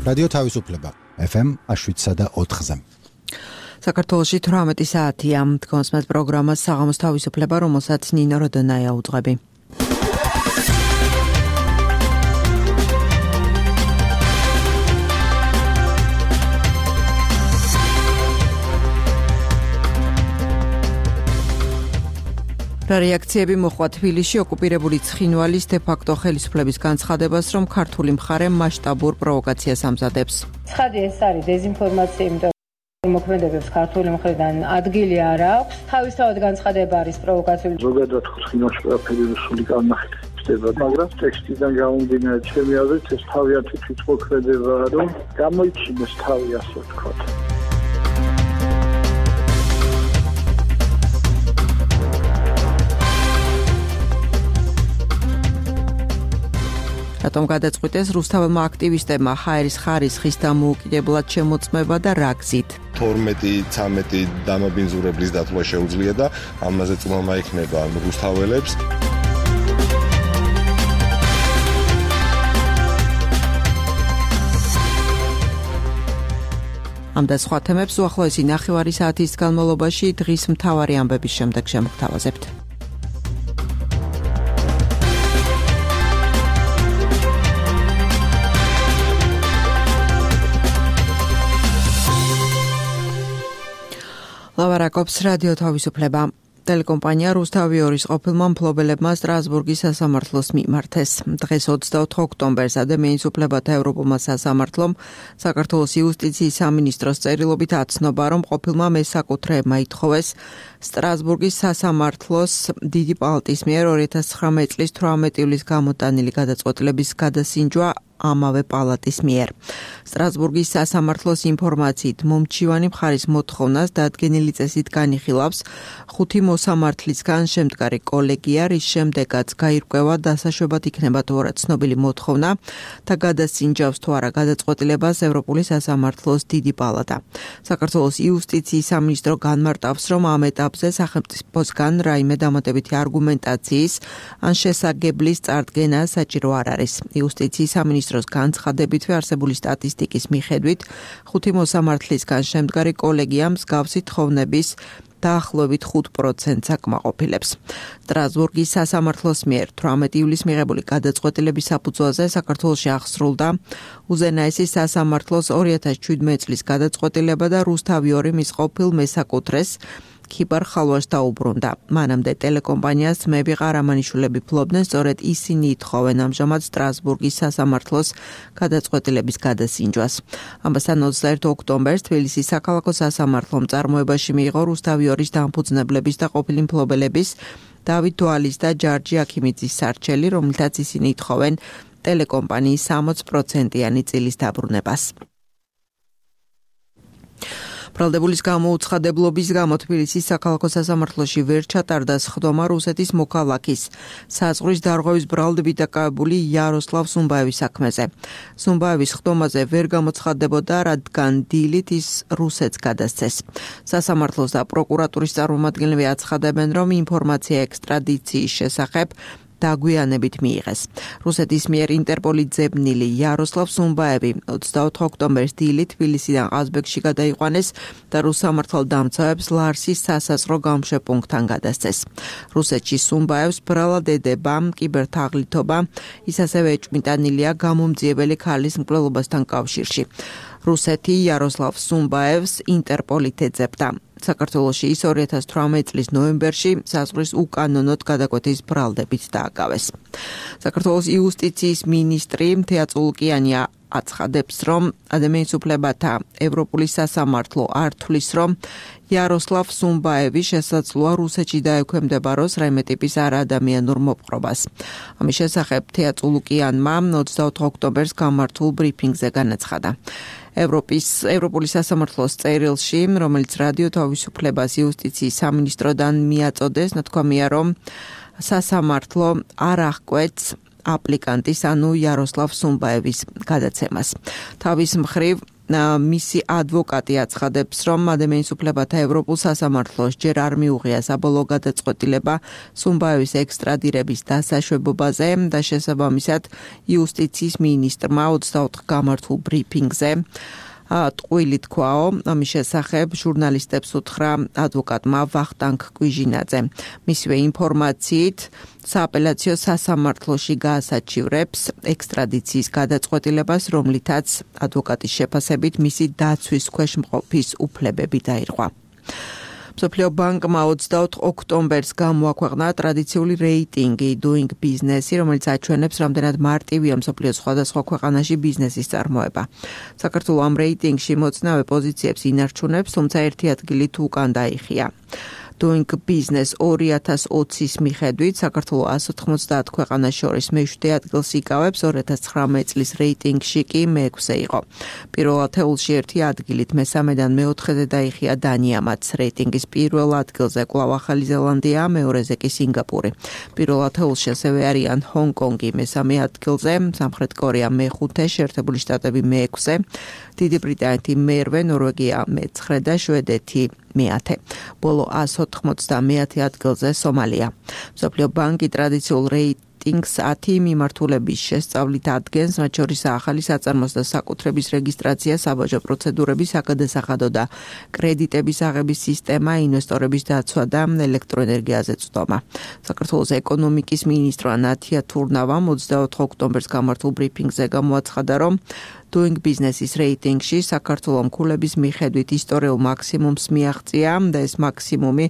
რადიო თავისუფლება FM 7.4-ზე. საქართველოში 18 საათია. თქვენს პროგრამას საღამოს თავისუფლება, რომელსაც ნინო როდონაია უძღვები. რა რეაქციები მოხდა თბილისში ოკუპირებული ცხინვალის დე-ფაქტო ხელისუფლების განცხადებას, რომ ქართული მხარე მასშტაბურ პროვოკაციას ამზადებს. ცხადი ეს არის დეზინფორმაცია, იმიტომ მოქმედებებს ქართული მხრიდან ადგილი არ აქვს. თავისთავად განცხადება არის პროვოკაციული. ზოგადად ცხინვალში ყველაფერი რუსული კანახით ხდება, მაგრამ ტექსტიდან გამომდინარე ჩემი აზრით ეს თავიანთი თვითმოქმედებაა, რომ გამოიჩინოს თავი, ასე ვთქვათ. რატომ გადაწყვიტეს რუსთაველმა აქტივისტებმა ჰაერის ხარისხის დამოუკიდებლად შემოწმება და რა გზით? 12-13 დამობინძურებლის დათვლა შეუძლია და ამაზე წმომა იქნება რუსთაველებს. ამ და სხვა თემებს უახლოესი ნახევარი საათის განმავლობაში დღის მთავარი ამბების შემდეგ შემოგთავაზებთ. ლავარაკობს რადიო თავისუფლება. ტელეკომპანია რუსთავი 2-ის ყოფილმა მფლობელებმა სტრასბურგის სასამართლოს მიმართეს. დღეს 24 ოქტომბერს ადამიანის უფლებათა ევროპულმა სასამართლომ საქართველოს იუსტიციის სამინისტროს წერილობით აცნობა, რომ ყოფილმა მესაკუთრეებმა ითხოვეს სტრასბურგის სასამართლოს დიდი პალატის მიერ 2019 წლის 18 ივლისს გამოტანილი გადაწყვეტილების გადასინჯვა ამავე პალატის მიერ. სტრასბურგის სასამართლოს ინფორმაციით მომჩივანი მხარის მოთხოვნას დადგენილი წესით განიხილავს 5 მოსამართლისგან შემდგარი კოლეგია, რის შემდეგაც გაირკვევა დასაშვებად იქნება თუ არა ცნობილი მოთხოვნა და გადასინჯავს თუ არა გადაწყვეტილებას ევროპული სასამართლოს დიდი პალატა. საქართველოს იუსტიციის სამინისტრო განმარტავს, რომ ამ ეტაპზე სახელმწიფოსგან რაიმე დამატებითი არგუმენტაციის ან შესაგებლის წარდგენა საჭირო არ არის. იუსტიციის სამინისტროს განცხადებითვე არსებული სტატისტიკის მიხედვით 5 მოსამართლისგან შემდგარი კოლეგია მსგავსი თხოვნების დაახლოებით 5%-ს აკმაყოფილებს. სტრასბურგის სასამართლოს მიერ 18 ივლისს მიღებული გადაწყვეტილების საფუძველზე საქართველოში აღსრულდა უზენაესი სასამართლოს 2017 წლის გადაწყვეტილება და რუსთავი 2 მის ყოფილ მესაკუთრეს ქიპარ ხალვაშს დაუბრუნდა. მანამდე ტელეკომპანიას ძმები ყარამანიშვილები ფლობდნენ, სწორედ ისინი ითხოვენ ამჟამად სტრასბურგის სასამართლოს გადაწყვეტილების გადასინჯვას. ამასთან 21 ოქტომბერს თბილისის საქალაქო სასამართლომ წარმოებაში მიიღო რუსთავი 2-ის დამფუძნებლების და ყოფილი მფლობელების დავით დვალის და ჯარჯი აქიმიძის სარჩელი, რომლითაც ისინი ითხოვენ ტელეკომპანიის 60%-იანი წილის დაბრუნებას. ბრალდებულის გამოუცხადებლობის გამო თბილისის საქალაქო სასამართლოში ვერ ჩატარდა სხდომა რუსეთის მოქალაქის საზღვრის დარღვევის ბრალდებით დაკავებული იაროსლავ სუმბაევის საქმეზე. სუმბაევის სხდომაზე ვერ გამოცხადდებოდა, რადგან დილით ის რუსეთს გადასცეს. სასამართლოს და პროკურატურის წარმომადგენლები აცხადებენ, რომ ინფორმაცია ექსტრადიციის შესახებ დაგვიანებით მიიღეს. რუსეთის მიერ ინტერპოლის ძებნილი იაროსლავ სუმბაევი 24 ოქტომბერს დილით თბილისიდან ყაზბეგში გადაიყვანეს და რუსსამართალდამცავებს ლარსის სასაზღვრო გამშვებპუნქტთან გადასცეს. რუსეთში სუმბაევს ბრალად ედება კიბერთაღლითობა, ის ასევე ეჭვმიტანილია გამომძიებელი ქალის მკვლელობასთან კავშირში. რუსეთი იაროსლავ სუმბაევს ინტერპოლით ეძებდა. საქართველოში ის 2018 წლის ნოემბერში საზღვრის უკანონოდ გადაკვეთის ბრალდებით დააკავეს. საქართველოს იუსტიციის მინისტრი თეა წულუკიანია აცხადებს, რომ ადამიანის უფლებათა ევროპული სასამართლო არ თვლის, რომ იაროსლავ სუმბაევი შესაძლოა რუსეთში დაექვემდებაროს რაიმე ტიპის არაადამიანურ მოპყრობას. ამის შესახებ თეა წულუკიანმა 24 ოქტომბერს გამართულ ბრიფინგზე განაცხადა. ევროპული სასამართლოს წერილში, რომელიც რადიო თავისუფლებას იუსტიციის სამინისტროდან მიაწოდეს, ნათქვამია, რომ სასამართლო არ აღკვეთს აპლიკანტის, ანუ იაროსლავ სუმბაევის გადაცემას. თავის მხრივ მისი ადვოკატი აცხადებს, რომ ადამიანის უფლებათა ევროპულ სასამართლოს ჯერ არ მიუღია საბოლოო გადაწყვეტილება სუმბაევის ექსტრადირების დასაშვებობაზე და შესაბამისად იუსტიციის მინისტრმა 24 გამართულ ბრიფინგზე ტყუილი თქვაო, ამის შესახებ ჟურნალისტებს უთხრა ადვოკატმა ვახტანგ კვიჟინაძე. მისივე ინფორმაციით, სააპელაციო სასამართლოში გაასაჩივრებს ექსტრადიციის გადაწყვეტილებას, რომლითაც ადვოკატის შეფასებით მისი დაცვის ქვეშ მყოფის უფლებები დაირღვა. მსოფლიო ბანკმა 24 ოქტომბერს გამოაქვეყნა ტრადიციული რეიტინგი Doing Business-ი, რომელიც აჩვენებს, რამდენად მარტივია მსოფლიოს სხვადასხვა ქვეყანაში ბიზნესის წარმოება. საქართველოს ამ რეიტინგში მოწინავე პოზიციებს ინარჩუნებს, თუმცა ერთი ადგილით უკან დაიხია. Doing Business 2020-ის მიხედვით საქართველოს 190 ქვეყანას შორის მე-7 ადგილს იკავებს, 2019 წლის რეიტინგში კი მე-6 იყო. პირველ ათეულში ერთი ადგილით მესამედან მე-4-ზე დაიხია დანია, მათ რეიტინგის პირველ ადგილზე კვლავ ახალი ზელანდია, მეორეზე კი სინგაპური. პირველ ათეულში ასევე არიან ჰონგ-კონგი მესამე ადგილზე, სამხრეთ კორეა მე-5, შეერთებული შტატები მე-6, დიდი ბრიტანეთი მე-8, ნორვეგია მე-9 და შვედეთი მე-10. ბოლო 190 ადგილზე სომალია. მსოფლიო ბანკი ტრადიციულ რეიტინგს 10 მიმართულების შესწავლით ადგენს, მათ შორის ახალი საწარმოს და საკუთრების რეგისტრაცია, საბაჟო პროცედურები, საგადასახადო და კრედიტების აღების სისტემა, ინვესტორების დაცვა და ელექტროენერგიაზე წვდომა. საქართველოს ეკონომიკის მინისტრმა ნათია თურნავამ 24 ოქტომბერს გამართულ ბრიფინგზე გამოაცხადა, რომ Doing Business-ის რეიტინგში საქართველოს მქულების მიხედვით ისტორიულ მაქსიმუმს მიაღწია და ეს მაქსიმუმი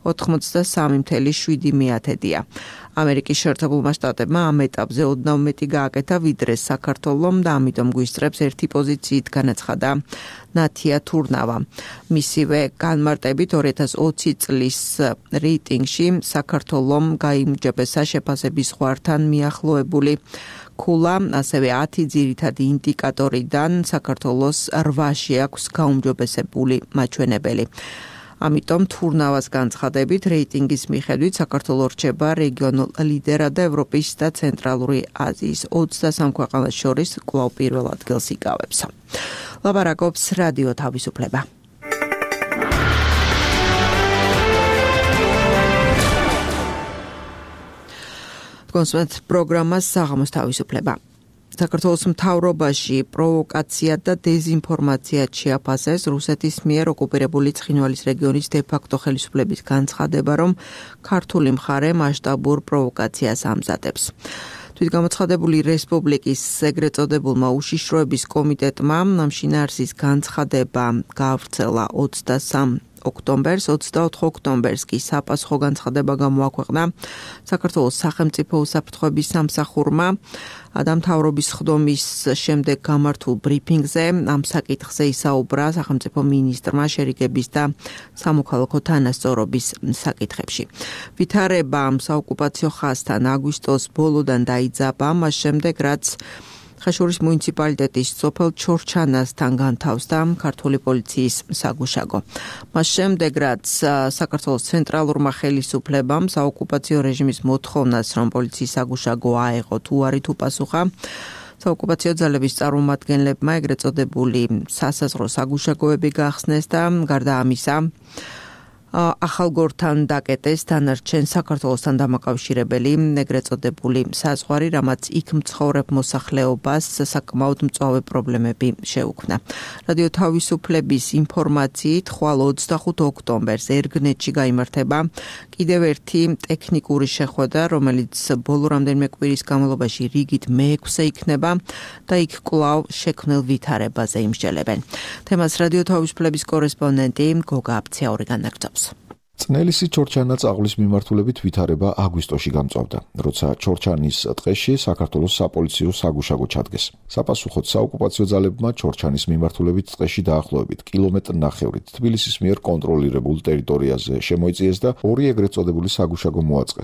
83.7%-ია. ამერიკის შეერთებულმა შტატებმა ამ ეტაპზე ოდნავ მეტი გააკეთა ვიდრე საქართველომ და ამიტომ გვისწრებს ერთი პოზიციით განაცხადა ნათია თურნავა. მისივე განმარტებით 2020 წლის რეიტინგში საქართველომ გაიმჯობესა შეფასების ზღვართან მიახლოებული ქულა, ასევე 10 ძირითადი ინდიკატორიდან საქართველოს 8-ში აქვს გაუმჯობესებული მაჩვენებელი. ამიტომ თურნავას განცხადებით რეიტინგის მიხედვით საქართველოს რჩება რეგიონულ ლიდერად და ევროპის და ცენტრალური აზიის 23 ქვეყანას შორის კვლავ პირველ ადგილს იკავებს. ლაპარაკობს რადიო თავისუფლება. კონსულტ პროგრამას საღამოს თავისუფლება. საქართველოს მთავრობაში პროვოკაცია და დეზინფორმაცია შეაფასეს რუსეთის მიერ ოკუპირებული ცხინვალის რეგიონის დე-ფაქტო ხელისუფლების განცხადება, რომ ქართული მხარე მასშტაბურ პროვოკაციას ამზადებს. თვითგამოცხადებული რესპუბლიკის ეგრეთ წოდებულმა უშიშროების კომიტეტმა ამ შინაარსის განცხადება გაავრცელა 23 ოქტომბერს, 24 ოქტომბერს კი საპასუხო განცხადება გამოაქვეყნა საქართველოს სახელმწიფო უსაფრთხოების სამსახურმა და მთავრობის ხდომის შემდეგ გამართულ ბრიფინგზე ამ საკითხზე ისაუბრა სახელმწიფო მინისტრმა შერიგების და სამოქალაქო თანასწორობის საკითხებში. ვითარება საოკუპაციო ხაზთან აგვისტოს ბოლოდან დაიძაბა, მას შემდეგ რაც ხაშურის მუნიციპალიტეტის სოფელ ჩორჩანასთან განთავსდა ქართული პოლიციის საგუშაგო. მას შემდეგ, რაც საქართველოს ცენტრალურმა ხელისუფლებამ საოკუპაციო რეჟიმის მოთხოვნას, რომ პოლიციის საგუშაგო აეღო თუ არის თუ პასუხა, საოკუპაციო ძალების წარმომადგენლებმა ეგრეთ წოდებული სასაზღვრო საგუშაგოები გახსნეს და გარდა ამისა ახალგორთან დაკეტეს დანარჩენ საქართველოსთან დამაკავშირებელი ეგრეთ წოდებული საზღვარი, რამაც იქ მცხოვრებ მოსახლეობას საკმაოდ მწვავე პრობლემები შეუქმნა. რადიო თავისუფლების ინფორმაციით, ხვალ 25 ოქტომბერს ერგნეთში გაიმართება კიდევ ერთი ტექნიკური შეხვედრა, რომელიც ბოლო რამდენიმე კვირის განმავლობაში რიგით მე-6 იქნება და იქ კვლავ შექმნილ ვითარებაზე იმსჯელებენ. თემას რადიო თავისუფლების კორესპონდენტი გოგა აფციაური განაგრძობს. წნელისი ჩორჩანა წაღლის მიმართულებით ვითარება აგვისტოში გამწვავდა, როცა ჩორჩანის ტყეში საქართველოს საპოლიციო საგუშაგო ჩადგეს. საპასუხოდ საოკუპაციო ძალებმა ჩორჩანის მიმართულებით ტყეში დაახლოებით კილომეტრ-ნახევრით თბილისის მიერ კონტროლირებულ ტერიტორიაზე შემოიწიეს და ორი ეგრეთ წოდებული საგუშაგო მოაწყეს.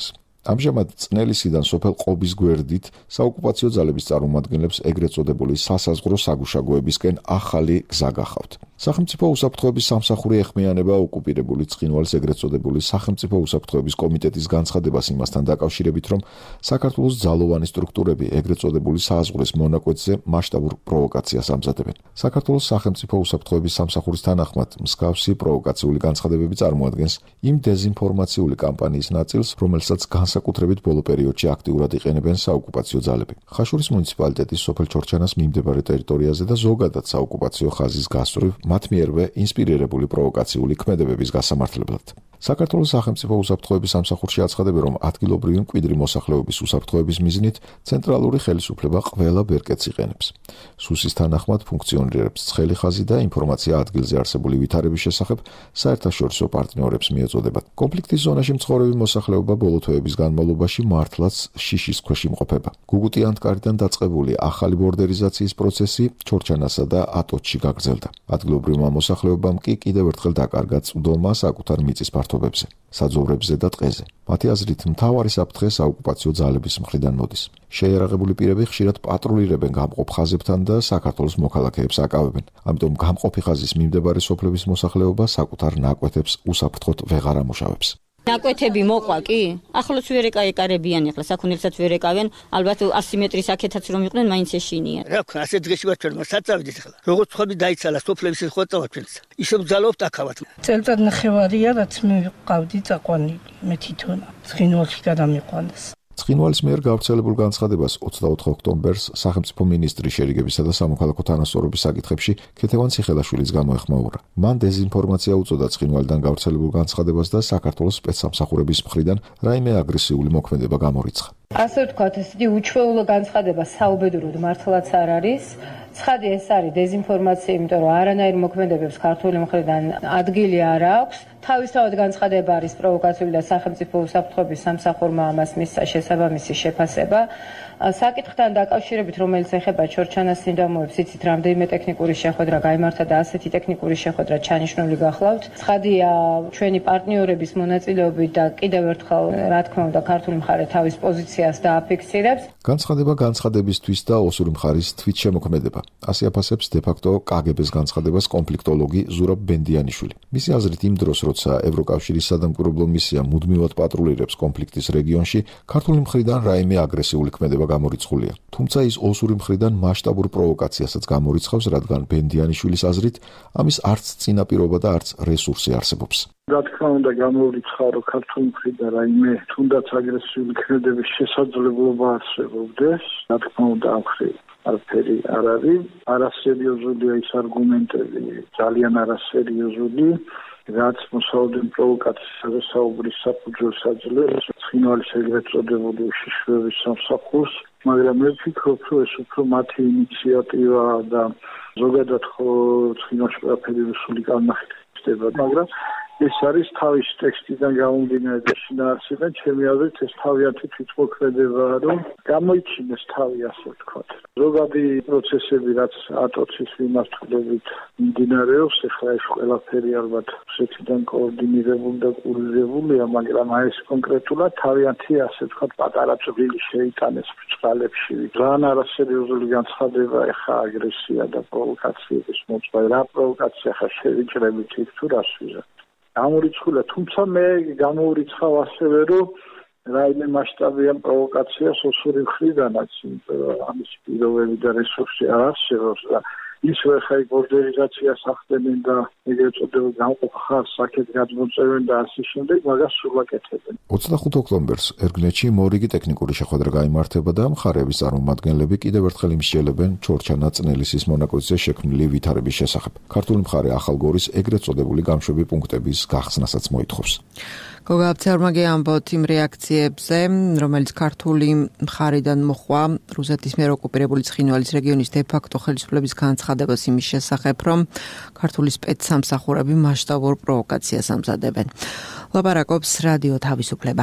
ამჟამად წნელისიდან სოფელ ყობის გვერდით საოკუპაციო ძალების წარმომადგენლებს ეგრეთ წოდებული სასაზღვრო საგუშაგოებისკენ ახალი გზა გახავთ. სახელმწიფო უსაფრთხოების სამსახური ეხმიანება ოკუპირებული ცხინვალის ეგრეთ წოდებული სახელმწიფო უსაფრთხოების კომიტეტის განცხადებას იმასთან დაკავშირებით, რომ საქართველოს ძალოვანი სტრუქტურები ეგრეთ წოდებული საზღვრის მონაკვეთზე მასშტაბურ პროვოკაციას ამზადებენ. საქართველოს სახელმწიფო უსაფრთხოების სამსახურის თანახმად მსგავსი პროვოკაციული განცხადებები წარმოადგენს იმ დეზინფორმაციული კამპანიის ნაწილს, რომელსაც განსაკუთრებით ბოლო პერიოდში აქტიურად იყენებენ საოკუპაციო ძალები. ხაშურის მუნიციპალიტეტის სოფელ ჩორჩანას მიმდებარე ტერიტორიაზე და ზოგადად საოკუპაციო ხაზის გასწვრივ მათ მიერვე ინსპირირებული პროვოკაციული ქმედებების გასამართლებლად. საქართველოს სახელმწიფო უსაფრთხოების სამსახურში აცხადებენ, რომ ადგილობრივი მკვიდრი მოსახლეობის უსაფრთხოების მიზნით ცენტრალური ხელისუფლება ყველა ბერკეტს იყენებს. სუსის თანახმად ფუნქციონირებს ცხელი ხაზი და ინფორმაცია ადგილზე არსებული ვითარების შესახებ საერთაშორისო პარტნიორებს მიეწოდებათ. კონფლიქტის ზონაში მცხოვრები მოსახლეობა ბოლო თვეების განმავლობაში მართლაც შიშის ქვეშ იმყოფება. გუგუტი ანტკარიდან დაწყებული ახალი ბორდერიზაციის პროცესი ჩორჩანასა და ატოჩში გაგრძელდა. ადგილობრივმა მოსახლეობამ კი კიდევ ერთხელ დაკარგა წვდომა საკუთარ მიწის ფართობებზე, საძოვრებზე და ტყეზე. მათი აზრით, მთავარი საფრთხე საოკუპაციო ძალების მხრიდან მოდის. შეიარაღებული პირები ხშირად პატრულირებენ გამყოფ ხაზებთან და საქართველოს მოქალაქეებს აკავებენ. ამიტომ გამყოფი ხაზის მიმდებარე სოფლების მოსახლეობა საკუთარ ნაკვეთებს უსაფრთხოდ ვეღარ ამუშავებს. ნაკვეთები მოყვა კი? ახლოს ვერ ეკარებიან, ახლა საქონელსაც ვერ ეკავენ, ალბათ 100 მეტრის აქეთაც რომ იყვნენ, მაინც ეშინიან. რა ვქნა, ასე დღეში ვარ ჩვენ, საწავდით ახლა. როგორც ხოდი დაიცალა სოფლების ხოწავა ჩვენს. ისევ ძალობთ აქავად. წელწად ნახევარია, რაც მე ვიყავდი წაყვანილი, მე თვითონა. ცხინვალში გადამიყვანეს. ცხინვალის მიერ გავრცელებულ განცხადებას 24 ოქტომბერს სახელმწიფო მინისტრი შერიგებისა და სამოქალაქო თანასწორობის საკითხებში ქეთევან ციხელაშვილიც გამოეხმაურა. მან დეზინფორმაცია უწოდა ცხინვალიდან გავრცელებულ განცხადებას და საქართველოს სპეცსამსახურების მხრიდან რაიმე აგრესიული მოქმედება გამორიცხა. ასე ვთქვათ, ესეთი უჩვეულო განცხადება საუბედუროდ მართლაც არ არის. ცხადი ეს არის დეზინფორმაცია, იმიტომ რომ არანაირ მოქმედებებს ქართული მხრიდან ადგილი არ აქვს. თავისთავად განცხადება არის პროვოკაციული და სახელმწიფო უსაფრთხოების სამსახურმა ამას მისცა შესაბამისი შეფასება. საკითხთან დაკავშირებით, რომელიც ეხება ჩორჩანას სინდამოებს, იცით, რამდენიმე ტექნიკური შეხვედრა გაიმართა და ასეთი ტექნიკური შეხვედრა ჩანიშნული გახლავთ. ცხადია, ჩვენი პარტნიორების მონაწილეობით და კიდევ ერთხელ, რა თქმა უნდა, ქართული მხარე თავის პოზიციას დააფიქსირებს. განცხადება განცხადებისთვის და ოსური მხარის თვითშემოქმედება. ასე აფასებს დე-ფაქტო კგბ-ს განცხადებას კონფლიქტოლოგი ზურაბ ბენდიანიშვილი. მისი აზრით, იმ დროს, როცა ევროკავშირის სადამკვირვებლო მისია მუდმივად პატრულირებს კონფლიქტის რეგიონში, ქართული მხრიდან რაიმე აგრესიული ქმედება გამორიცხულია. თუმცა ის ოსური მხრიდან მასშტაბურ პროვოკაციასაც გამორიცხავს, რადგან ბენდიანიშვილის აზრით, ამის არც წინაპირობა და არც რესურსი არსებობს. რა თქმა უნდა, გამორიცხა, რომ ქართული მხრიდან რაიმე თუნდაც აგრესიული ქმედების შესაძლებლობა არსებობდეს, რა თქმა უნდა, ამ ხრივ არაფერი არ არის. არასერიოზულია ის არგუმენტები, ძალიან არასერიოზული, რაც მოსალოდნელ პროვოკაციაზე საუბრის საფუძველს აძლევს ცხინვალის ეგრეთ წოდებული უშიშროების სამსახურს, მაგრამ მე ვფიქრობ, რომ ეს უფრო მათი ინიციატივაა და ზოგადად ხო ცხინვალში ყველაფერი რუსული კალმახით ხდება, მაგრამ ეს არის თავის ტექსტიდან გამომდინარე და შინაარსიდან, ჩემი აზრით, ეს თავიანთი თვითმოქმედებაა, რომ გამოიჩინეს თავი, ასე ვთქვათ. ზოგადი პროცესები, რაც ატოცის მიმართულებით მიმდინარეობს, ეხლა ეს ყველაფერი ალბათ რუსეთიდან კოორდინირებული და კურირებულია, მაგრამ ეს კონკრეტულად თავიანთი, ასე ვთქვათ, პატარა წვლილი შეიტანეს ბრწყალებში. ძალიან არასერიოზული განცხადება, ეხლა აგრესია და პროვოკაციების მოწვა. რა პროვოკაცია ხა შევიჭრებით იქ თუ რას ვიზარდ? გამორიცხულა, თუმცა მე გამოურიცხავ ასევე, რომ რაიმე მასშტაბიან პროვოკაციას ოსური მხრიდანაც, იმიტომ რომ ამის პირობები და რესურსი არ არსებობს და ისევ ხაი ბორდერიზაციას ახდენენ და ეგრეთ წოდებულ გამყოფ ხაზს აქეთ გადმოწევენ და ასე შემდეგ, მაგას სულ აკეთებენ. 25 ოქტომბერს ერგნეთში მორიგი ტექნიკური შეხვედრა გაიმართება და მხარეების წარმომადგენლები კიდევ ერთხელ იმსჯელებენ ჩორჩანა-წნელისის მონაკვეთზე შექმნილი ვითარების შესახებ. ქართული მხარე ახალგორის ეგრეთ წოდებული გამშვები პუნქტების გახსნასაც მოითხოვს. გოგა აბცარმაგი ამბობთ იმ რეაქციებზე, რომელიც ქართული მხარიდან მოხვა რუსეთის მიერ ოკუპირებული ცხინვალის რეგიონის დე-ფაქტო ხელისუფლების განცხადებას იმის შესახებ, რომ ქართული სპეცსამსახურები მასშტაბურ პროვოკაციას ამზადებენ. ლაპარაკობს რადიო თავისუფლება.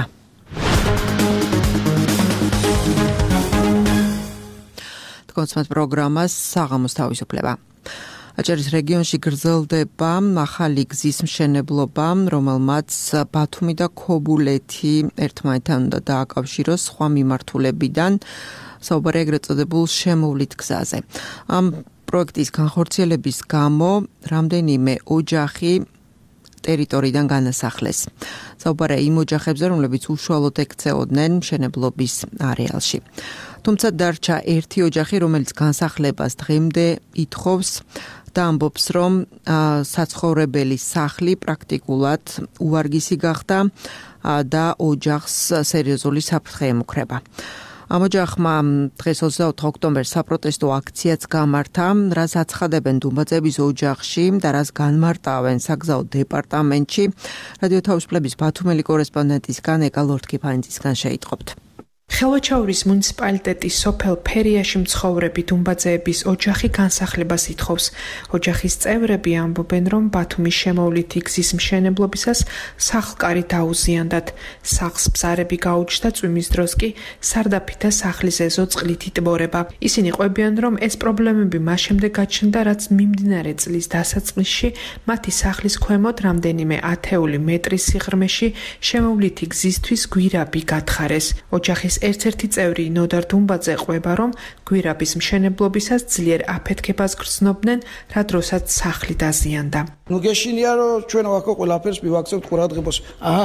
თქვენს პროგრამას საღამოს თავისუფლება. აჭარის რეგიონში გრძელდება ახალი გზის მშენებლობა, რომელმაც ბათუმი და ქობულეთი ერთმანეთთან უნდა დააკავშიროს სხვა მიმართულებიდან, საუბარია ეგრეთ წოდებულ შემოვლით გზაზე. ამ პროექტის განხორციელების გამო რამდენიმე ოჯახი ტერიტორიიდან განასახლეს. საუბარია იმ ოჯახებზე, რომლებიც უშუალოდ ექცეოდნენ მშენებლობის არეალში. თუმცა დარჩა ერთი ოჯახი, რომელიც განსახლებას დღემდე ითხოვს და ამბობს, რომ საცხოვრებელი სახლი პრაქტიკულად უვარგისი გახდა და ოჯახს სერიოზული საფრთხე ემუქრება. ამ ოჯახმა დღეს 24 ოქტომბერს საპროტესტო აქციაც გამართა, რაც აცხადებენ დუმბაძეების ოჯახში და რაც განმარტავენ საგზაო დეპარტამენტში. რადიო თავისუფლების ბათუმელი კორესპონდენტისგან ეკა ლორთქიფანძისგან შეიტყობთ. ხელვაჩაურის მუნიციპალიტეტის სოფელ ფერიაში მცხოვრები დუმბაძეების ოჯახი განსახლებას ითხოვს. ოჯახის წევრები ამბობენ, რომ ბათუმის შემოვლითი გზის მშენებლობისას სახლკარი დაუზიანდათ. სახლს ბზარები გაუჩნდა წვიმის დროს კი სარდაფი და სახლის ეზო წყლით იტბორება. ისინი ყვებიან, რომ ეს პრობლემები მას შემდეგ გაჩნდა, რაც მიმდინარე წლის დასაწყისში მათი სახლის ქვემოთ რამდენიმე ათეული მეტრის სიღრმეში შემოვლითი გზისთვის გვირაბი გათხარეს. ოჯახის ერთ-ერთი წევრი ნოდარ დუმბაძე ყვება, რომ გვირაბის მშენებლობისას ძლიერ აფეთქებას გრძნობდნენ, რა დროსაც სახლი დაზიანდა. ნუ გეშინია, რომ ჩვენ ვაქო ყველაფერს მივაქცევთ ყურადღებას.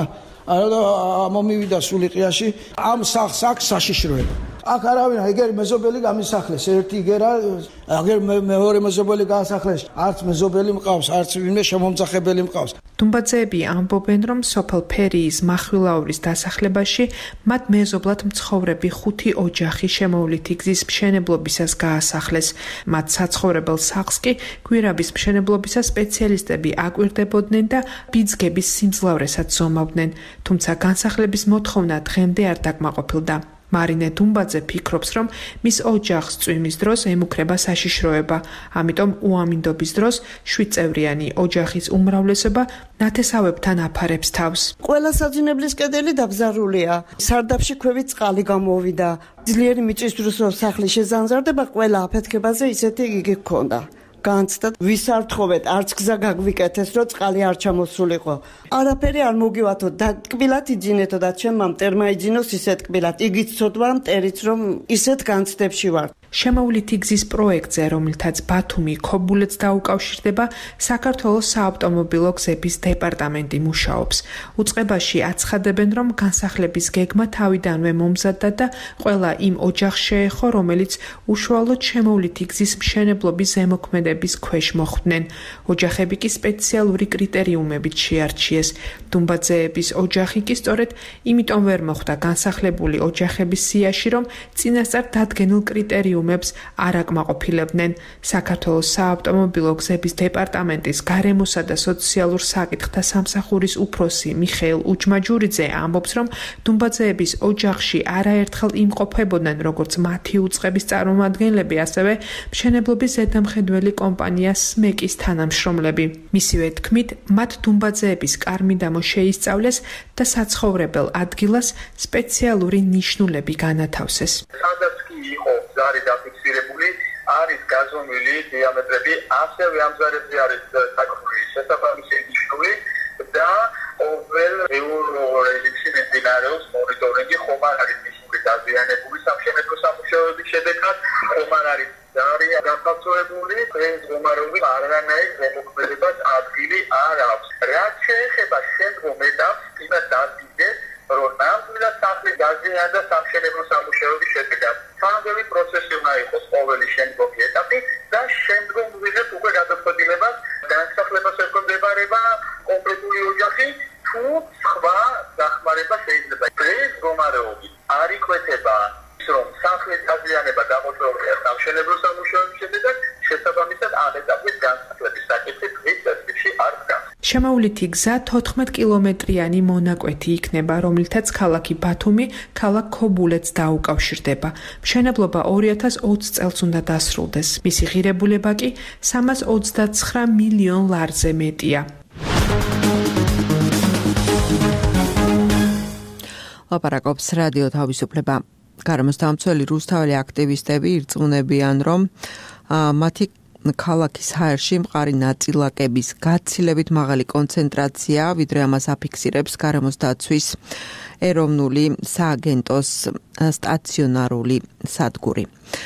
არა მომივიდა სული ყიაში ამ სახლს აქ საშიშროება. აქ არავინ ეგერ მეზობელი გამისახლეს, ერთი იგერა, აგერ მეორე მეზობელი გაასახლეს, არც მეზობელი მყავს, არც ვინმე შემომძახებელი მყავს. დუმბაძეები ამბობენ, რომ სოფელ ფერიის მახვილაურის დასახლებაში მათ მეზობლად მცხოვრები 5 ოჯახი შემოვლითი გზის მშენებლობისას გაასახლეს. მათ საცხოვრებელ სახლს კი გვირაბის მშენებლობისას სპეციალისტები აკვირდებოდნენ და ბიძგების სიმძლავრესაც ზომავდნენ. თუმცა განსახლების მოთხოვნა დღემდე არ დაკმაყოფილდა. მარინე დუმბაძე ფიქრობს, რომ მის ოჯახს წვიმის დროს ემუქრება საშიშროება, ამიტომ უამინდობის დროს 7 წევრიანი ოჯახის უმრავლესობა ნათესავებთან აფარებს თავს. ყველა საძინებლის კედელი დაბზარულია. სარდაფში ქვევით წყალი გამოვიდა. ძლიერი მიწის დროს სახლის შეზანზარდება, ყველა აფეთქებაზე ისეთი იგი გქონდა. განცდა ვის არ თხოვეთ, არც გზა გაგვიკეთეს, რომ წყალი არ ჩამოსულიყო. არაფერი არ მოგივათო და კბილად იძინეთო და ჩემმა მტერმა იძინოს ისეთ კბილად. იგიც ცოდვა მტერიც, რომ ისეთ განცდებში ვარ. შემოვლითი გზის პროექტზე, რომელთაც ბათუმი ქობულეთს დაუკავშირდება, საქართველოს საავტომობილო გზების დეპარტამენტი მუშაობს. უწყებაში აცხადებენ, რომ განსახლების გეგმა თავიდანვე მომზადდა და ყველა იმ ოჯახს შეეხო, რომელიც უშუალოდ შემოვლითი გზის მშენებლობის ზემოქმედების ქვეშ მოხვდნენ. ოჯახები კი სპეციალური კრიტერიუმებით შეარჩიეს. დუმბაძეების ოჯახი კი სწორედ იმიტომ ვერ მოხვდა განსახლებული ოჯახების სიაში, რომ წინასწარ დადგენილ კრიტერიუმებს არ აკმაყოფილებდნენ. საქართველოს საავტომობილო გზების დეპარტამენტის გარემოსა და სოციალურ საკითხთა სამსახურის უფროსი მიხეილ უჯმაჯურიძე ამბობს, რომ დუმბაძეების ოჯახში არაერთხელ იმყოფებოდნენ როგორც მათი უწყების წარმომადგენლები, ასევე მშენებლობის ზედამხედველი კომპანია SMEC-ის თანამშრომლები. მისივე თქმით, მათ დუმბაძეების კარმიდამო შეისწავლეს და საცხოვრებელ ადგილას სპეციალური ნიშნულები განათავსეს. იყო ზარი დაფიქსირებული, არის გაზომილი დიამეტრები, ასევე ამ ზარებზე არის საკუთრივი შესაბამისი ნიშნული და ყოველ ევრორეჟიმში მიმდინარეობს მონიტორინგი, ხომ არ არის ნიშნული დაზიანებული სამშენებლო სამუშაოების შედეგად, ხომ არ არის ზარი გაფასოებული, ეს რომარული არანაირ ზემოქმედებას ადგილი არ აქვს. რაც შეეხება შემდგომ ეტაპს, იმას დადგინდეს, რომ ნამდვილად სახლის დაზიანება სამშენებლო სამუშაოების შედეგად. სამი პროცესი უნდა იყოს ყოველი შემდგომი ეტაპი და შემდგომ ვიღებ უკვე გადაწყვეტილებას განსახლებას ეკონდებარება კონკრეტული ოჯახი თუ სხვა დახმარება შეიძლება. ეს რომარეობი არ იკვეთება რომ სახლის დაზიანება გამოწვეულია სამშენებლო სამუშაოების შედეგად, შესაბამისად ამ ეტაპის განსახლების საკითხი დღის წესრიგში არ დგას. შემოვლითი გზა 14 კილომეტრიანი მონაკვეთი იქნება, რომლითაც ქალაქი ბათუმი ქალაქ ქობულეთს დაუკავშირდება. მშენებლობა 2020 წელს უნდა დასრულდეს. მისი ღირებულება კი 329 მილიონ ლარზე მეტია. ლაპარაკობს რადიო თავისუფლება. გარემოს დამცველი რუსთაველი აქტივისტები ირწმუნებიან, რომ მათი ქალაქის ჰაერში მყარი ნაწილაკების გაცილებით მაღალი კონცენტრაცია, ვიდრე ამას აფიქსირებს გარემოს დაცვის ეროვნული სააგენტოს სტაციონარული სადგური.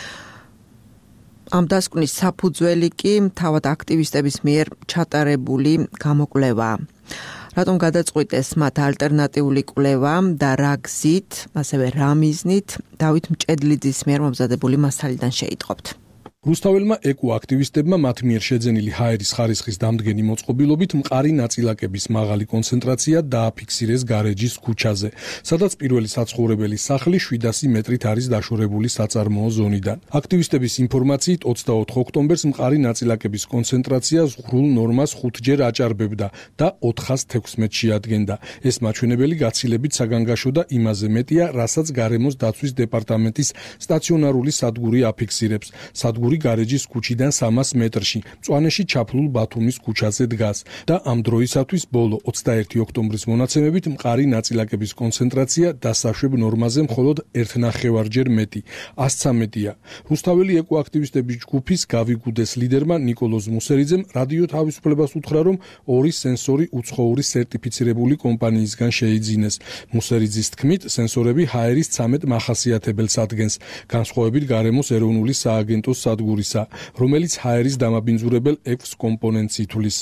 ამ დასკვნის საფუძველი კი თავად აქტივისტების მიერ ჩატარებული გამოკვლევაა. რატომ გადაწყვიტეს მათ ალტერნატიული კვლევა და რა გზით, ასევე რა მიზნით, დავით მჭედლიძის მიერ მომზადებული მასალიდან შეიტყობთ. რუსთაველმა ეკოაქტივისტებმა მათ მიერ შეძენილი ჰაერის ხარისხის დამდგენი მოწყობილობით მყარი ნაწილაკების მაღალი კონცენტრაცია დააფიქსირეს გარეჯის ქუჩაზე, სადაც პირველი საცხოვრებელი სახლი 700 მეტრით არის დაშორებული საწარმოო ზონიდან. აქტივისტების ინფორმაციით 24 ოქტომბერს მყარი ნაწილაკების კონცენტრაცია ზღვრულ ნორმას 5-ჯერ აჭარბებდა და 416 შეადგენდა. ეს მაჩვენებელი გაცილებით საგანგაშო და იმაზე მეტია, რასაც გარემოს დაცვის დეპარტამენტის სტაციონარული სადგური აფიქსირებს. სადგური გარეჯის ქუჩიდან 300 მეტრში, მწვანეში ჩაფლულ ბათუმის ქუჩაზე დგას და ამ დროისათვის ბოლო 21 ოქტომბრის მონაცემებით მყარი ნაწილაკების კონცენტრაცია დასაშვებ ნორმაზე მხოლოდ 1.5-ჯერ მეტი, 113-ია. რუსთაველი ეკოაქტივისტების ჯგუფის გავიგუდეს ლიდერმა ნიკოლოზ მუსერიძემ რადიო თავისუფლებას უთხრა, რომ ორი სენსორი უცხოური სერტიფიცირებული კომპანიისგან შეიძინეს. მუსერიძის თქმით, სენსორები ჰაერის 13 მახასიათებელს ადგენს, განსხვავებით გარემოს ეროვნული სააგენტოს სადგურისა, რომელიც ჰაერის დამაბინძურებელ 6 კომპონენტს ითვლის.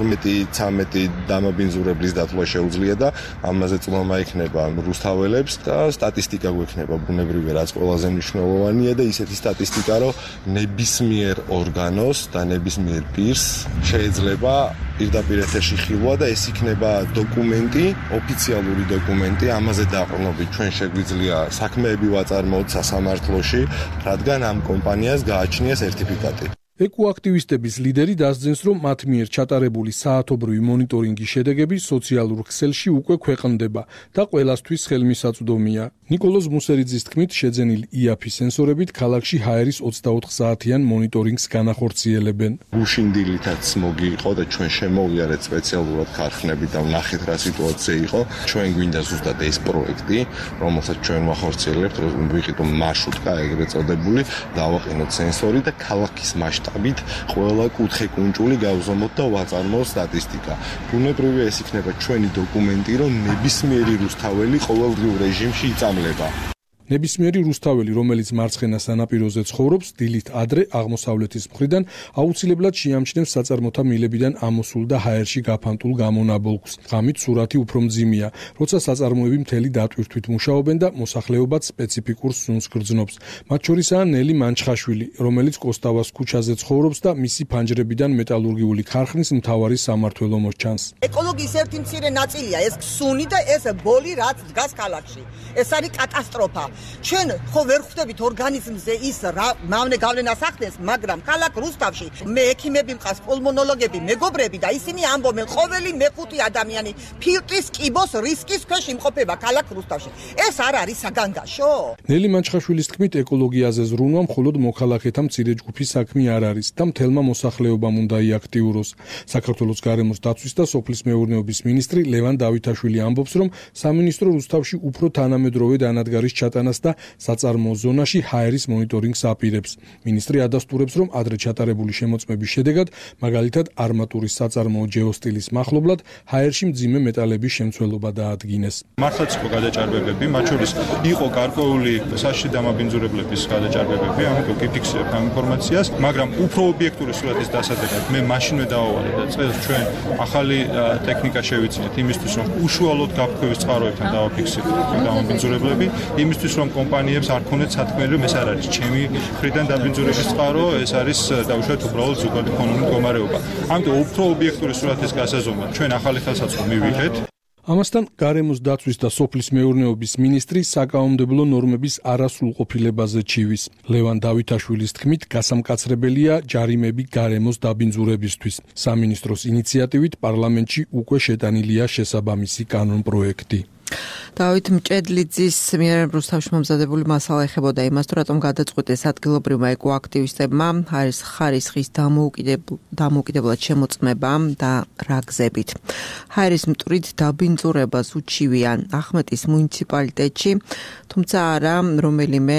12-13 დამაბინძურებლის დათვლა შეუძლია და ამაზე წმომა იქნება რუსთაველებს და სტატისტიკა გვექნება ბუნებრივი, რაც ყველაზე მნიშვნელოვანია და ისეთი სტატისტიკა, რომ ნებისმიერ ორგანოს და ნებისმიერ პირს შეიძლება პირდაპირ ეთერში ხილვა და ეს იქნება დოკუმენტი, ოფიციალური დოკუმენტი, ამაზე დაყრდნობით ჩვენ შეგვიძლია საქმეები ვაწარმოოთ სასამართლოში, რადგან ამ კომპანიას გააჩნია სერტიფიკატი. ეკოაქტივისტების ლიდერი დასძენს, რომ მათ მიერ ჩატარებული საათობრივი მონიტორინგის შედეგები სოციალურ ქსელში უკვე ქვეყნდება და ყველასთვის ხელმისაწვდომია. ნიკოლოზ მუსერიძის თქმით, შეძენილი IAF სენსორებით ქალაქში ჰაერის 24 საათიან მონიტორინგს განახორციელებენ. გუშინდილითაც მოგი იყო და ჩვენ შემოვიარეთ სპეციალურად ქარხნები და ვნახეთ რა სიტუაცია იყო. ჩვენ გვინდა ზუსტად ეს პროექტი, რომელსაც ჩვენ ვახორციელებთ, ვიყიდო მარშრუტკა ეგრეთ წოდებული, დავაყენოთ სენსორი და ქალაქის მასშტაბით ყველა კუთხე-კუნჭული გავზომოთ და ვაწარმოოთ სტატისტიკა. ბუნებრივია ეს იქნება ჩვენი დოკუმენტი, რომ ნებისმიერი რუსთაველი ყოველდღიურ რეჟიმში იწამლება. ნებისმიერი რუსთაველი, რომელიც მარცხენა სანაპიროზე ცხოვრობს, დილით ადრე აღმოსავლეთის მხრიდან აუცილებლად შეამჩნევს საწარმოთა მილებიდან ამოსულ და ჰაერში გაფანტულ გამონაბოლქვს. ღამით სურათი უფრო მძიმეა, როცა საწარმოები მთელი დატვირთვით მუშაობენ და მოსახლეობაც სპეციფიკურ სუნს გრძნობს. მათ შორისაა ნელი მანჩხაშვილი, რომელიც კოსტავას ქუჩაზე ცხოვრობს და მისი ფანჯრებიდან მეტალურგიული ქარხნის მთავარი სამმართველო მოჩანს. ეკოლოგიის ერთი მცირე ნაწილია ეს სუნი და ეს ბოლი, რაც დგას ქალაქში. ეს არის კატასტროფა. ჩვენ ხო ვერ ხვდებით ორგანიზმზე ის რა მავნე გავლენას ახდენს, მაგრამ ქალაქ რუსთავში მე ექიმები მყავს, პულმონოლოგები, მეგობრები და ისინი ამბობენ, ყოველი მეხუთე ადამიანი ფილტვის კიბოს რისკის ქვეშ იმყოფება ქალაქ რუსთავში. ეს არ არის საგანგაშო? ნელი მანჩხაშვილის თქმით, ეკოლოგიაზე ზრუნვა მხოლოდ მოქალაქეთა მცირე ჯგუფის საქმე არ არის და მთელმა მოსახლეობამ უნდა იაქტიუროს. საქართველოს გარემოს დაცვის და სოფლის მეურნეობის მინისტრი ლევან დავითაშვილი ამბობს, რომ სამინისტრო რუსთავში უფრო თანამედროვე დანადგარის ჩატანას და საწარმოო ზონაში ჰაერის მონიტორინგს აპირებს. მინისტრი ადასტურებს, რომ ადრე ჩატარებული შემოწმების შედეგად, მაგალითად არმატურის საწარმოო ჯეოსტილის მახლობლად ჰაერში მძიმე მეტალების შემცველობა დაადგინეს. მართლაც იყო გადაჭარბებები, მათ შორის იყო გარკვეული საშიში დამაბინძურებლების გადაჭარბებები, ამიტომ გიფიქსირებ ამ ინფორმაციას, მაგრამ უფრო ობიექტური სურათის დასადებად მე მაშინვე დავავალე და წელს ჩვენ ახალი ტექნიკა შევიძინეთ იმისთვის, რომ უშუალოდ გაფრქვევის წყაროებთან დავაფიქსიროთ დამაბინძურებლები, იმისთვის რომ კომპანიებს არ ქონდეთ სათქმელი, რომ ეს არ არის ჩემი მხრიდან დაბინძურების წყარო, ეს არის დაუშვათ უბრალოდ ზოგადი ეკონომიკური მდგომარეობა. ამიტომ უფრო ობიექტური სურათის გასაზომად ჩვენ ახალი ხელსაწყო მივიღეთ. ამასთან გარემოს დაცვის და სოფლის მეურნეობის მინისტრი საკანონმდებლო ნორმების არასრულყოფილებაზე ჩივის. ლევან დავითაშვილის თქმით, გასამკაცრებელია ჯარიმები გარემოს დაბინძურებისთვის. სამინისტროს ინიციატივით პარლამენტში უკვე შეტანილია შესაბამისი კანონპროექტი. დავით მჭედლიძის მიერ რუსთავში მომზადებული მასალა ეხებოდა იმას, რატომ გადაწყვიტეს ადგილობრივმა ეკოაქტივისტებმა ჰაერის ხარისხის დამოუკიდებლად შემოწმება და რა გზებით. ჰაერის მტვრით დაბინძურებას უჩივიან ახმეტის მუნიციპალიტეტში, თუმცა არა რომელიმე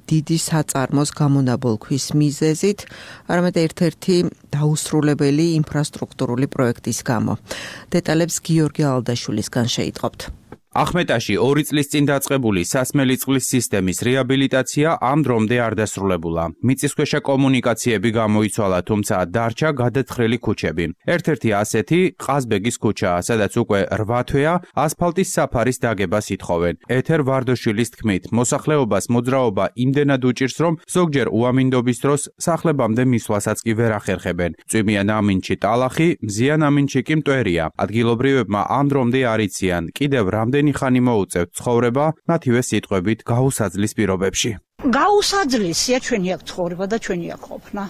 დიდი საწარმოს გამონაბოლქვის მიზეზით, არამედ ერთ-ერთი დაუსრულებელი ინფრასტრუქტურული პროექტის გამო. დეტალებს გიორგი ალდაშვილისგან შეიტყობთ. ახმეტაში 2 წლის წინ დაწყებული სასმელი წყლის სისტემის რეაბილიტაცია ამ დრომდე არ დასრულებულა. მიწისქვეშა კომუნიკაციები გამოიცვალა, თუმცა დარჩა გადათხრილი ქუჩები. ერთ-ერთი ასეთი ყაზბეგის ქუჩაა, სადაც უკვე 8 თვეა ასფალტის საფარის დაგებას ითხოვენ. ეთერ ვარდოშვილის თქმით, მოსახლეობას მოძრაობა იმდენად უჭირს, რომ ზოგჯერ უამინდობის დროს სახლებამდე მისვლასაც კი ვერ ახერხებენ. წვიმიან ამინჩი ტალახი, მზიან ამინჩი კი მტვერია. ადგილობრივებმა ამ დრომდე არ იციან, კიდევ რამდენი ხანი მოუწევთ ცხოვრება, მათივე სიტყვებით გაუსაძლის პირობებში. გაუსაძლისია ჩვენი აქ ცხოვრება და ჩვენი აქ ყოფნა.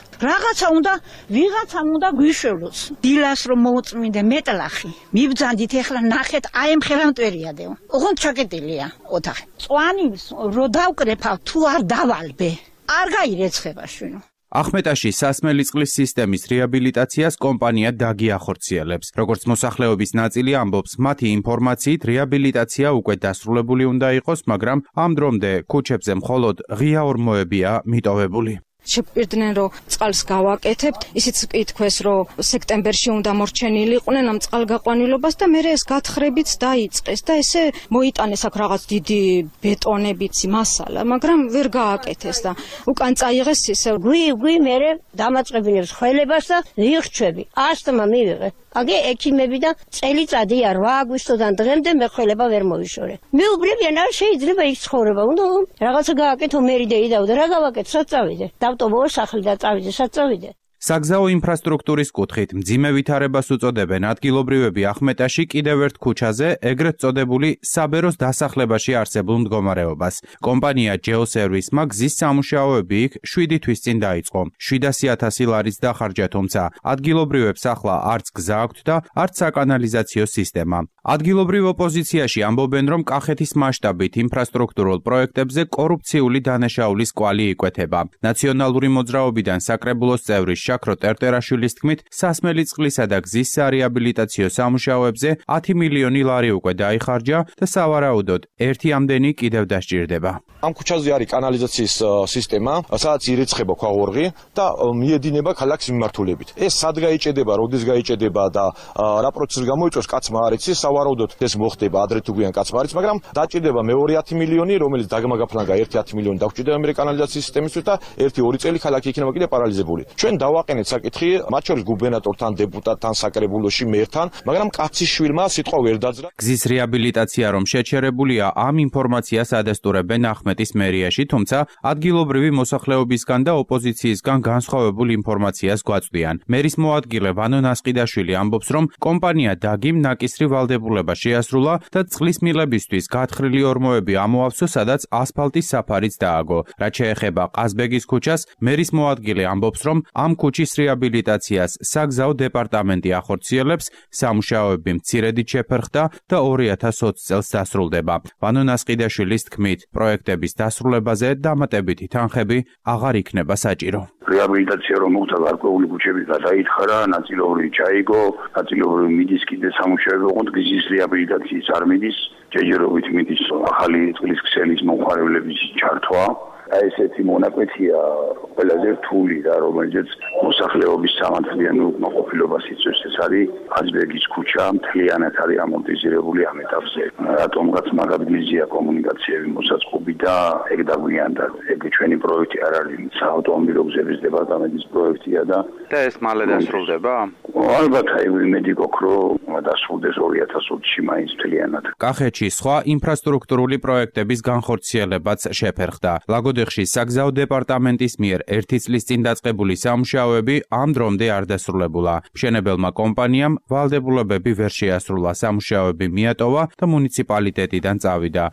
ვიღაცამ უნდა გვიშველოს. დილას რომ მოუწმინდე მეტლახი. მიბძანდით ეხლა ნახეთ, აი ამ ხელამტვერიადე. ოღონდ ჩაკეტილია ოთახი. წვანი რო დავკრეფავ თუ არ დავალბე. არ გაირეცხება შვენო. ახმეტაში სასმელი წყლის სისტემის რეაბილიტაციას კომპანია დაგი ახორციელებს. როგორც მოსახლეობის ნაწილი ამბობს, მათი ინფორმაციით რეაბილიტაცია უკვე დასრულებული უნდა იყოს, მაგრამ ამ დრომდე ქუჩებზე მხოლოდ ღია ორმოებია მიტოვებული. შეპირდნენ რომ წყალს გავაკეთებთ, ისიც ითქვეს რომ სექტემბერში უნდა მორჩენილიყვნენ ამ წყალგაყვანილობას და მე ეს გათხრებიც დაიწყეს და ესე მოიტანეს აქ რაღაც დიდი ბეტონებიცი მასალა, მაგრამ ვერ გააკეთეს და უკან წაიღეს ისე გვი მე დამაწყებინებს ხელებას და ვიხჩები. ასთმა მივიღე. აგე ექიმები და წელიწადი 8 აგვისტოდან დღემდე მე ხელება ვერ მოვიშორე. მეუბნებიან არ შეიძლება ის ცხოვრება, უნდა რაღაცა გააკეთო მერიდეი და რა გავაკეთე, სად წავიდე? დავტოვო სახლი და წავიდე, სად წავიდე? საგზაო ინფრასტრუქტურის კუთხით მძიმე ვითარებას უწოდებენ ადგილობრივები ახმეტაში კიდევ ერთ ქუჩაზე, ეგრეთ წოდებული საბეროს დასახლებაში არსებულ მდგომარეობას. კომპანია GeoService-მა გზის სამუშაოები იქ 7 თვის წინ დაიწყო. 700,000 ლარის დახარჯა, თუმცა ადგილობრივებს ახლა არც გზა აქვთ და არც საკანალიზაციო სისტემა. ადგილობრივ ოპოზიციაში ამბობენ, რომ კახეთის მასშტაბით ინფრასტრუქტურულ პროექტებზე კორუფციული დანაშაულის კვალი იკვეთება. ნაციონალური მოძრაობიდან საკრებულოს წევრი შაქრო ტერტერაშვილის თქმით, სასმელი წყლისა და გზის სარეაბილიტაციო სამუშაოებზე 10 მილიონი ლარი უკვე დაიხარჯა და სავარაუდოდ ერთი ამდენი კიდევ დასჭირდება. ამ ქუჩაზე არის კანალიზაციის სისტემა, სადაც ირიცხება ქვაღორღი და მიედინება ქალაქის მიმართულებით. ეს სად გაიჭედება, როდის გაიჭედება და რა პროცესს გამოიწვევს, კაცმა არ იცის, სავარაუდოდ ეს მოხდება ადრე თუ გვიან კაცმა არ იცის, მაგრამ დაჭირდება მეორე 10 მილიონი, რომელიც დაგმაგაფლანგა ერთი 10 მილიონი დაგჭირდება მე კანალიზაციის სისტემისთვის და 1-2 წელი ქალაქი იქნება კიდე პარალიზებული. ჩვენ დავაყენეთ საკითხი, მათ შორის გუბერნატორთან, დეპუტატთან, საკრებულოში, მერთან, მაგრამ კაცის შვილმა სიტყვა ვერ დაძრა. გზის რეაბილიტაცია რომ შეჩერებულია, ამ ინფორმაციას ადასტურებენ ახმეტის მერიაში, თუმცა ადგილობრივი მოსახლეობისგან და ოპოზიციისგან განსხვავებულ ინფორმაციას გვაწვდიან. მერის მოადგილე ვანო ნასყიდაშვილი ამბობს, რომ კომპანია დაგიმ ნაკისრი ვალდებულება შეასრულა და წყლის მილებისთვის გათხრილი ორმოები ამოავსო, სადაც ასფალტის საფარიც დააგო. რაც შეეხება ყაზბეგის ქუჩას, მერის მოადგილე ამბობს, რომ ამ ქუჩის რეაბილიტაციას საგზაო დეპარტამენტი ახორციელებს, სამუშაოები მცირედით შეფერხდა და 2020 წელს დასრულდება. ვანო ნასყიდაშვილის თქმით, პროექტების დასრულებაზე დამატებითი თანხები აღარ იქნება საჭირო. რეაბილიტაცია რომ მოხდა გარკვეული ქუჩები გადაითხარა, ნაწილობრივ ჩაიგო, ნაწილობრივ მიდის კიდე სამუშაოები, ოღონდ გზის რეაბილიტაციის არ მიდის, ჯერჯერობით მიდის ახალი წყლის ქსელის მომხმარებლების ჩართვა. აი ესეთი მონაკვეთია ყველაზე რთული და რომელზეც მოსახლეობის სამართლიანი უკმაყოფილებას იწვევს. ეს არის ყაზბეგის ქუჩა, მთლიანად არის ამორტიზირებული ამ ეტაპზე. რატომღაც მაგადგიზია კომუნიკაციები მოსაწყობი და ეგ დაგვიანდა. ეგ ჩვენი პროექტი არ არის, საავტომობილო გზების დეპარტამენტის პროექტია და ეს მალე დასრულდება? ალბათ აი იმედი გვაქვს, რომ დასრულდეს 2020-ში მაინც მთლიანად. კახეთში სხვა ინფრასტრუქტურული პროექტების განხორციელებაც შეფერხდა. ლაგოდეხში საგზაო დეპარტამენტის მიერ 1 წლის წინ დაწყებული სამუშაოები ამ დრომდე არ დასრულებულა. მშენებელმა კომპანიამ ვალდებულებები ვერ შეასრულა, სამუშაოები მიატოვა და მუნიციპალიტეტიდან წავიდა.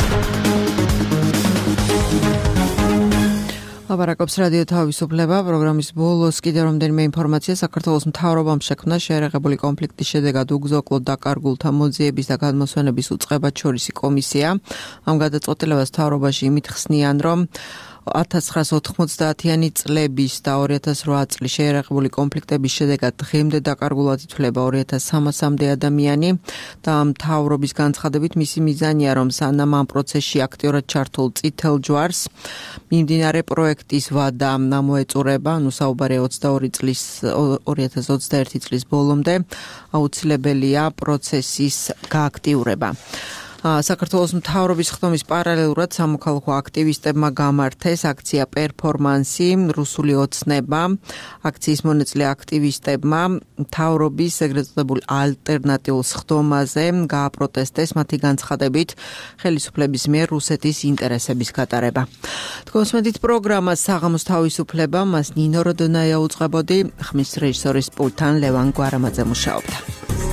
ლაპარაკობს რადიო თავისუფლება. პროგრამის ბოლოს კიდევ რამდენიმე ინფორმაცია. საქართველოს მთავრობამ შექმნა შეერაღებული კონფლიქტის შედეგად უგზოკლოდ დაკარგულთა მოძიების და გადმოსვენების უწყებად შორისი კომისია. ამ გადაწყვეტილებას მთავრობაში იმით ხსნიან, რომ 1990-იანი წლების და 2008 წლის შეერაღებული კონფლიქტების შედეგად დღემდე დაკარგულად ითვლება 2300-მდე ადამიანი და მთავრობის განცხადებით მისი მიზანია, რომ სანამ ამ პროცესში აქტიურად ჩართულ წითელ ჯვარს მიმდინარე პროექტის ვადა მოეწურება, ანუ საუბარია 2021 წლის ბოლომდე აუცილებელია პროცესის გააქტიურება. საქართველოს მთავრობის ხდომის პარალელურად სამოქალაქო აქტივისტებმა გამართეს აქცია პერფორმანსი რუსული ოცნება. აქციის მონაწილე აქტივისტებმა მთავრობის ეგრეთ წოდებულ ალტერნატიულ ხდომაზე გააპროტესტეს მათი განცხადებით ხელისუფლების მიერ რუსეთის ინტერესების გატარება. თქვენსმენთ პროგრამას საღამოს თავისუფლება, მას ნინო როდონაია უწყებოდი, ხმის რეჟისორის პულტთან ლევან გვარამაძე მუშაობდა.